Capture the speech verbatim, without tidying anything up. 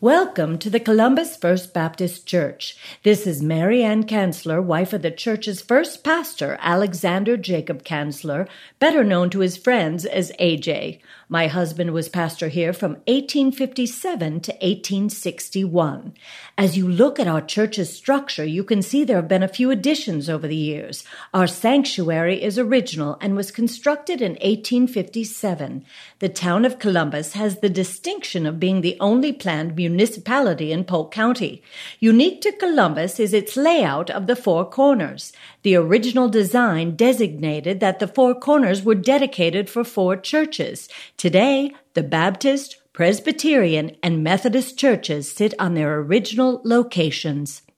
Welcome to the Columbus First Baptist Church. This is Mary Ann Kanzler, wife of the church's first pastor, Alexander Jacob Kanzler, better known to his friends as A J. My husband was pastor here from eighteen fifty-seven to eighteen sixty-one. As you look at our church's structure, you can see there have been a few additions over the years. Our sanctuary is original and was constructed in eighteen fifty-seven. The town of Columbus has the distinction of being the only planned municipality in Polk County. Unique to Columbus is its layout of the four corners. The original design designated that the four corners were dedicated for four churches. Today, the Baptist, Presbyterian, and Methodist churches sit on their original locations.